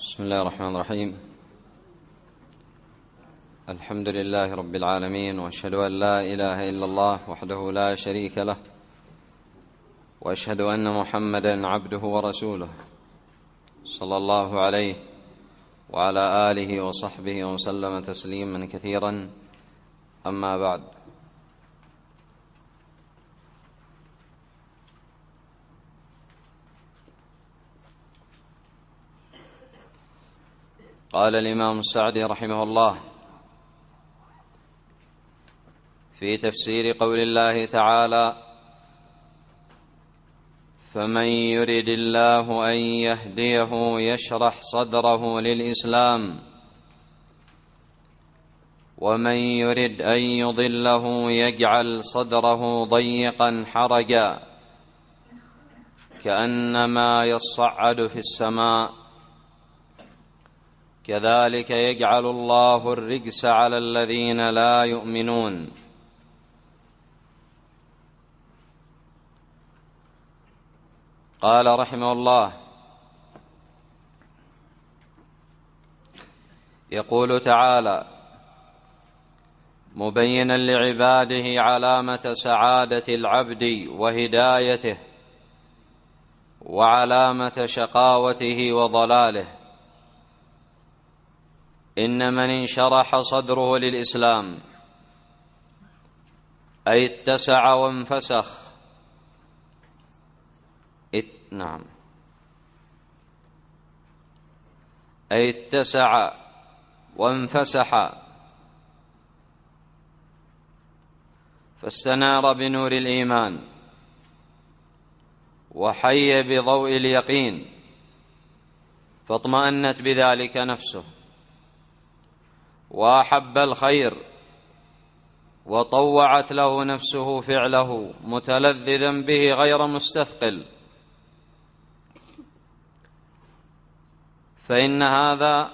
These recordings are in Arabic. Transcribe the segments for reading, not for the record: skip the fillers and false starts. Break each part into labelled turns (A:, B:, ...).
A: بسم الله الرحمن الرحيم. الحمد لله رب العالمين، وأشهد أن لا إله إلا الله وحده لا شريك له، وأشهد أن محمدا عبده ورسوله صلى الله عليه وعلى آله وصحبه وسلم تسليما كثيرا. أما بعد، قال الإمام السعدي رحمه الله في تفسير قول الله تعالى: فمن يرد الله أن يهديه يشرح صدره للإسلام، ومن يرد أن يضله يجعل صدره ضيقا حرجا كأنما يصعد في السماء، كذلك يجعل الله الرجس على الذين لا يؤمنون. قال رحمه الله: يقول تعالى مبينا لعباده علامة سعادة العبد وهدايته وعلامة شقاوته وضلاله: إن من انشرح صدره للإسلام أي اتسع وانفسخ أي اتسع وانفسح فاستنار بنور الإيمان وحي بضوء اليقين، فاطمأنت بذلك نفسه، وأحب الخير وطوعت له نفسه فعله متلذذا به غير مستثقل، فإن هذا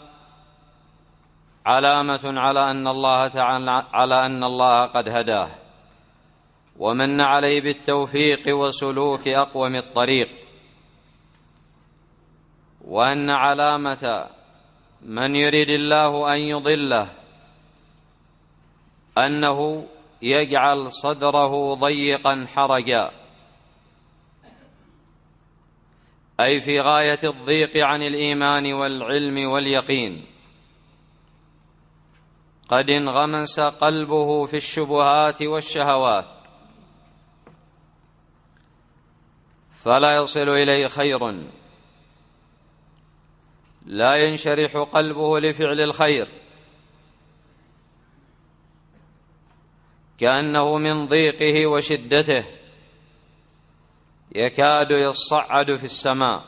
A: علامة على أن الله قد هداه ومن عليه بالتوفيق وسلوك أقوم الطريق، وأن علامة من يريد الله أن يضله أنه يجعل صدره ضيقا حرجا، أي في غاية الضيق عن الإيمان والعلم واليقين، قد انغمس قلبه في الشبهات والشهوات، فلا يصل إليه خير، لا ينشرح قلبه لفعل الخير، كأنه من ضيقه وشدته يكاد يصعد في السماء،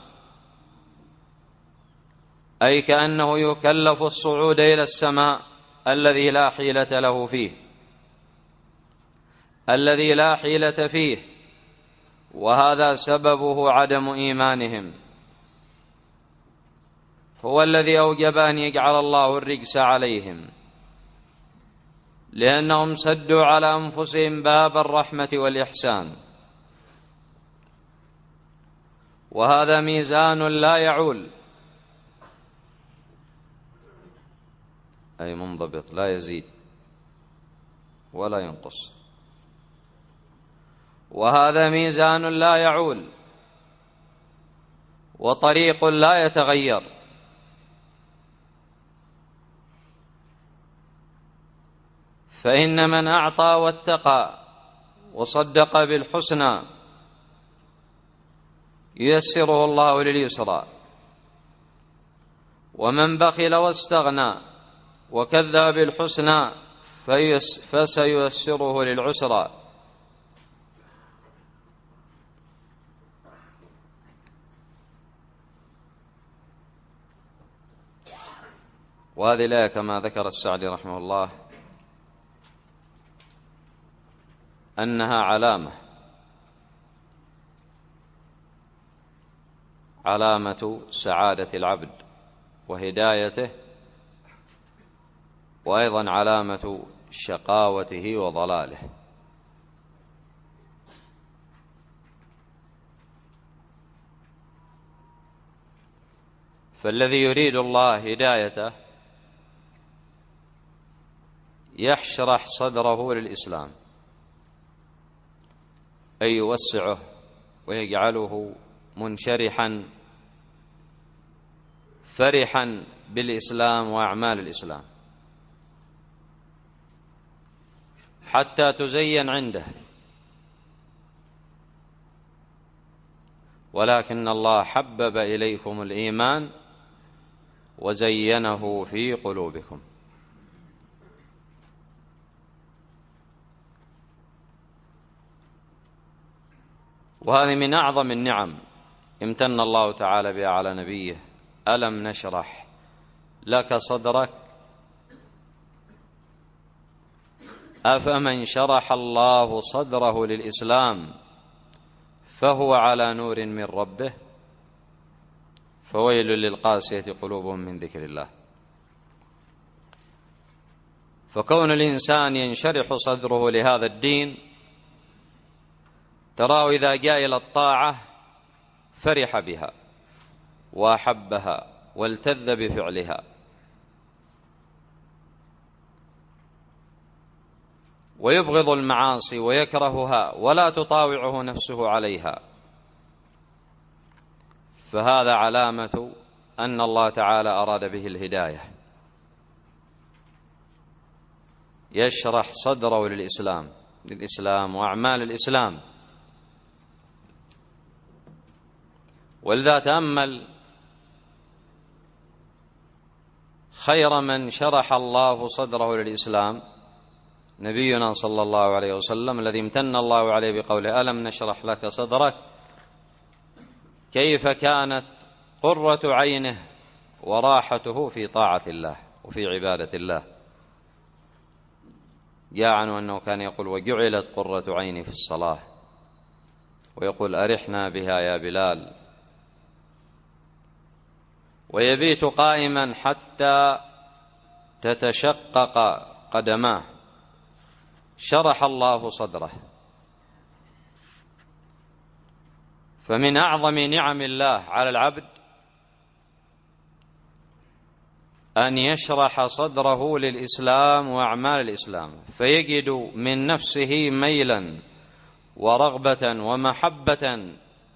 A: أي كأنه يكلف الصعود إلى السماء الذي لا حيلة له فيه، الذي لا حيلة فيه، وهذا سببه عدم إيمانهم، هو الذي أوجب أن يجعل الله الرجس عليهم، لأنهم سدوا على أنفسهم باب الرحمة والإحسان، وهذا ميزان لا يعول، أي منضبط لا يزيد ولا ينقص، وهذا ميزان لا يعول وطريق لا يتغير، فإن من أعطى واتقى وصدق بالحسنى ييسره الله لليسرى، ومن بخل واستغنى وكذب بالحسنى فسييسره للعسرى. وهذه الآية كما ذكر السعدي رحمه الله أنها علامة سعادة العبد وهدايته، وأيضا علامة شقاوته وضلاله. فالذي يريد الله هدايته يشرح صدره للإسلام، أي يوسعه ويجعله منشرحا فرحا بالإسلام وأعمال الإسلام حتى تزين عنده. ولكن الله حبب إليكم الإيمان وزينه في قلوبكم. وهذه من أعظم النعم امتن الله تعالى بها على نبيه: ألم نشرح لك صدرك. أفمن شرح الله صدره للإسلام فهو على نور من ربه فويل للقاسية قلوبهم من ذكر الله. فكون الإنسان ينشرح صدره لهذا الدين تراه إذا جاء إلى الطاعة فرح بها وأحبها والتذ بفعلها، ويبغض المعاصي ويكرهها ولا تطاوعه نفسه عليها. فهذا علامة أن الله تعالى أراد به الهداية، يشرح صدره للإسلام وأعمال الإسلام. ولذا تأمل خير من شرح الله صدره للإسلام نبينا صلى الله عليه وسلم، الذي امتن الله عليه بقوله: ألم نشرح لك صدرك. كيف كانت قرة عينه وراحته في طاعة الله وفي عبادة الله. جاء عنه أنه كان يقول: وجعلت قرة عيني في الصلاة، ويقول: أرحنا بها يا بلال. ويبيت قائما حتى تتشقق قدماه. شرح الله صدره. فمن أعظم نعم الله على العبد أن يشرح صدره للإسلام وأعمال الإسلام، فيجد من نفسه ميلا ورغبة ومحبة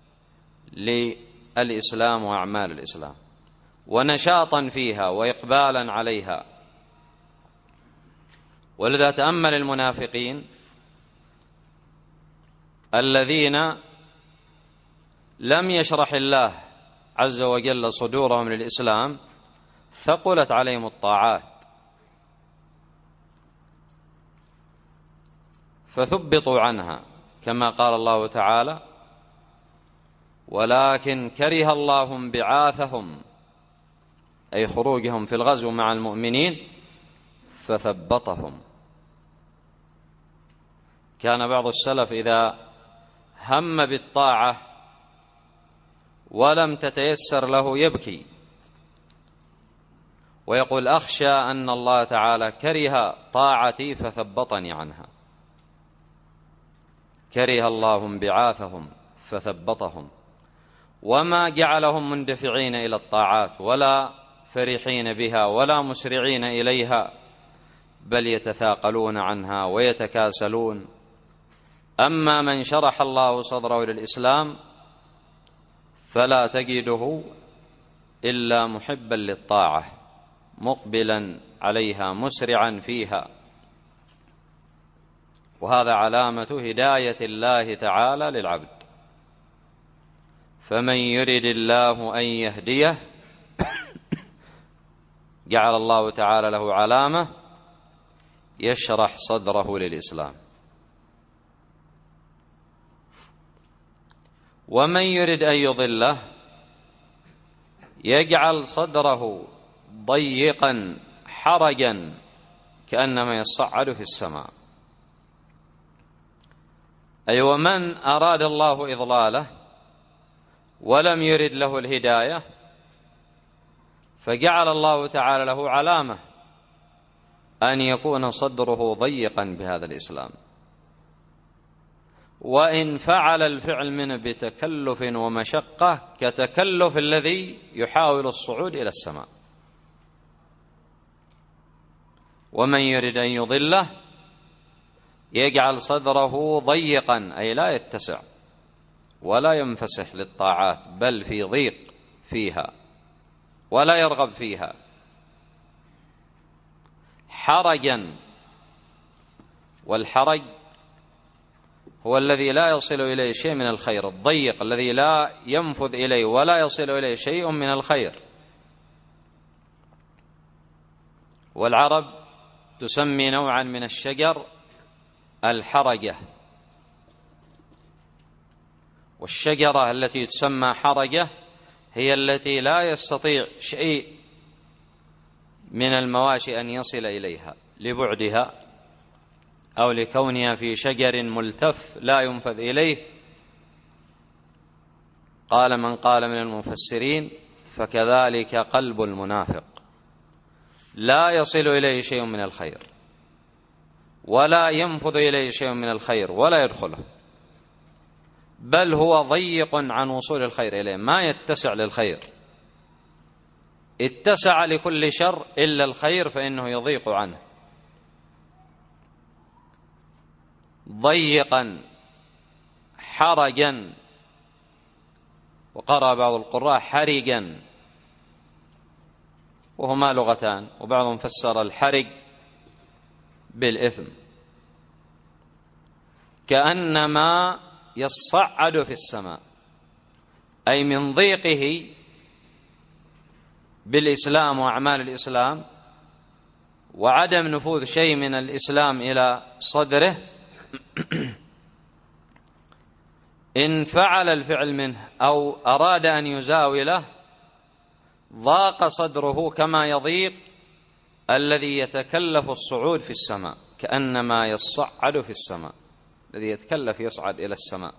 A: للإسلام وأعمال الإسلام، ونشاطا فيها وإقبالا عليها. ولذا تأمل المنافقين الذين لم يشرح الله عز وجل صدورهم للإسلام ثقلت عليهم الطاعات فثبطوا عنها، كما قال الله تعالى: ولكن كره الله انبعاثهم، أي خروجهم في الغزو مع المؤمنين، فثبطهم. كان بعض السلف إذا هم بالطاعة ولم تتيسر له يبكي ويقول: أخشى أن الله تعالى كره طاعتي فثبطني عنها. كره الله انبعاثهم فثبطهم، وما جعلهم مندفعين إلى الطاعات ولا فرحين بها ولا مسرعين إليها، بل يتثاقلون عنها ويتكاسلون. أما من شرح الله صدره للإسلام فلا تجده إلا محبا للطاعة مقبلا عليها مسرعا فيها. وهذا علامة هداية الله تعالى للعبد. فمن يرد الله أن يهديه جعل الله تعالى له علامة يشرح صدره للإسلام. ومن يرد أن يضله يجعل صدره ضيقا حرجا كأنما يصعد في السماء. أي ومن أراد الله إضلاله ولم يرد له الهداية فجعل الله تعالى له علامة أن يكون صدره ضيقا بهذا الإسلام. وإن فعل الفعل منه بتكلف ومشقة كتكلف الذي يحاول الصعود إلى السماء. ومن يرد أن يضله يجعل صدره ضيقا، أي لا يتسع ولا ينفسح للطاعات، بل في ضيق فيها ولا يرغب فيها، حرجا. والحرج هو الذي لا يصل إليه شيء من الخير، الضيق الذي لا ينفذ إليه ولا يصل إليه شيء من الخير. والعرب تسمي نوعا من الشجر الحرجة، والشجرة التي تسمى حرجة هي التي لا يستطيع شيء من المواشي أن يصل إليها لبعدها أو لكونها في شجر ملتف لا ينفذ إليه. قال من قال من المفسرين: فكذلك قلب المنافق لا يصل إليه شيء من الخير ولا ينفذ إليه شيء من الخير ولا يدخله، بل هو ضيق عن وصول الخير إليه، ما يتسع للخير. اتسع لكل شر إلا الخير فإنه يضيق عنه. ضيقا حرجا، وقرأ بعض القراء حرجا، وهما لغتان، وبعضهم فسر الحرج بالإثم، كأنما يصعد في السماء، أي من ضيقه بالإسلام وأعمال الإسلام وعدم نفوذ شيء من الإسلام إلى صدره، إن فعل الفعل منه أو أراد أن يزاوله ضاق صدره كما يضيق الذي يتكلف الصعود في السماء، كأنما يصعد في السماء، الذي يتكلف يصعد إلى السماء.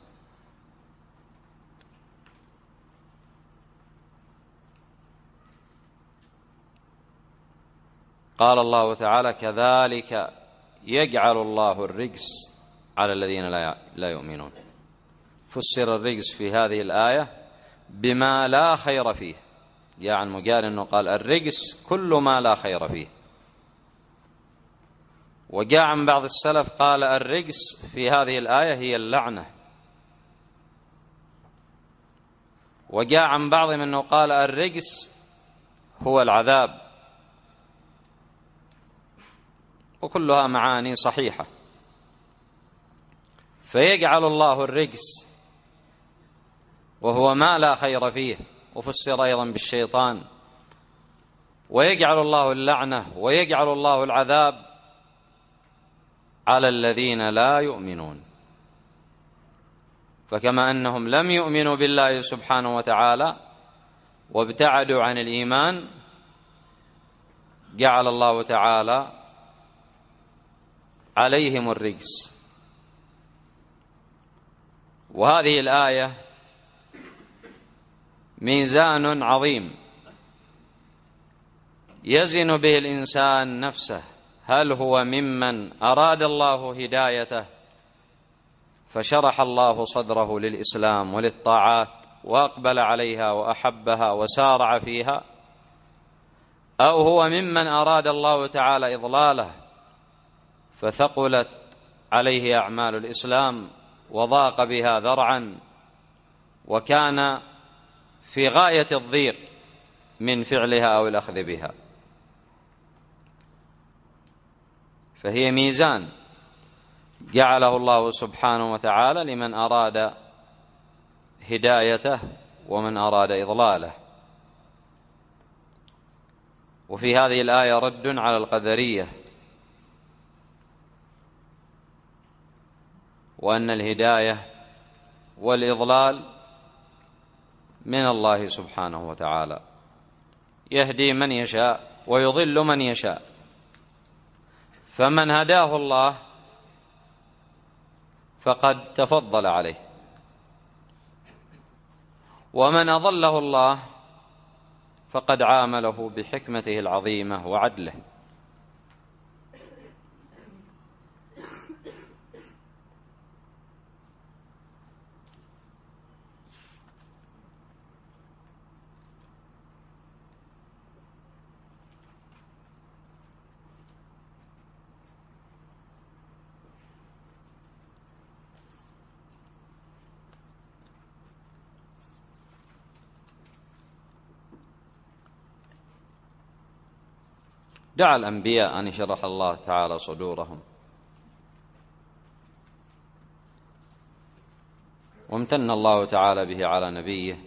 A: قال الله تعالى: كذلك يجعل الله الرجس على الذين لا يؤمنون. فسر الرجس في هذه الآية بما لا خير فيه، جاء عن مجاهد أنه قال الرجس كل ما لا خير فيه، وجاء عن بعض السلف قال الرجس في هذه الآية هي اللعنة، وجاء عن بعضهم أنه قال الرجس هو العذاب، وكلها معاني صحيحة. فيجعل الله الرجس وهو ما لا خير فيه، وفسر أيضا بالشيطان، ويجعل الله اللعنة ويجعل الله العذاب على الذين لا يؤمنون. فكما أنهم لم يؤمنوا بالله سبحانه وتعالى وابتعدوا عن الإيمان، جعل الله تعالى عليهم الرجس. وهذه الآية ميزان عظيم يزن به الإنسان نفسه، هل هو ممن أراد الله هدايته فشرح الله صدره للإسلام وللطاعات وأقبل عليها وأحبها وسارع فيها، أو هو ممن أراد الله تعالى إضلاله فثقلت عليه أعمال الإسلام وضاق بها ذرعا وكان في غاية الضيق من فعلها أو الأخذ بها. فهي ميزان جعله الله سبحانه وتعالى لمن أراد هدايته ومن أراد إضلاله. وفي هذه الآية رد على القدرية، وأن الهداية والإضلال من الله سبحانه وتعالى، يهدي من يشاء ويضل من يشاء، فمن هداه الله فقد تفضل عليه، ومن أضله الله فقد عامله بحكمته العظيمة وعدله. دعا الأنبياء أن يشرح الله تعالى صدورهم، وامتن الله تعالى به على نبيه.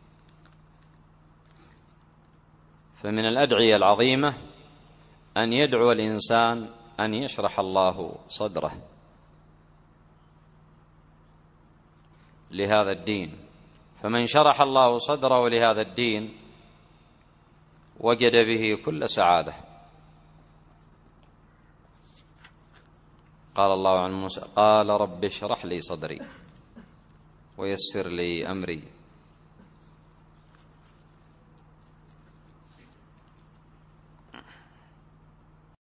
A: فمن الأدعية العظيمة أن يدعو الإنسان أن يشرح الله صدره لهذا الدين، فمن شرح الله صدره لهذا الدين وجد به كل سعادة. قال الله عن موسى: قال رب اشرح لي صدري ويسر لي أمري